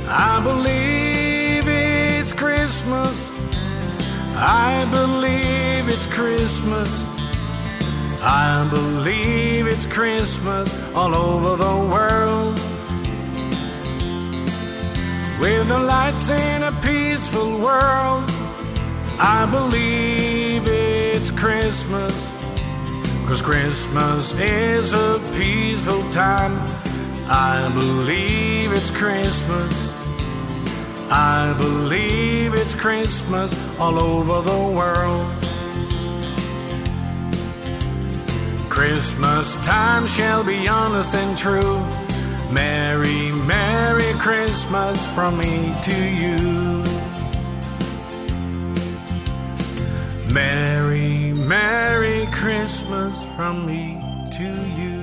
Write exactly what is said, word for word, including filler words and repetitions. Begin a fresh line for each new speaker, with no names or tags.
I believe it's Christmas. I believe it's Christmas. I believe it's Christmas all over the world. With the lights in a peaceful world, I believe it's Christmas. 'Cause Christmas is a peaceful time. I believe it's Christmas. I believe it's Christmas all over the world. Christmas time shall be honest and true. Merry, Merry Christmas from me to you. Merry, Merry Christmas from me to you.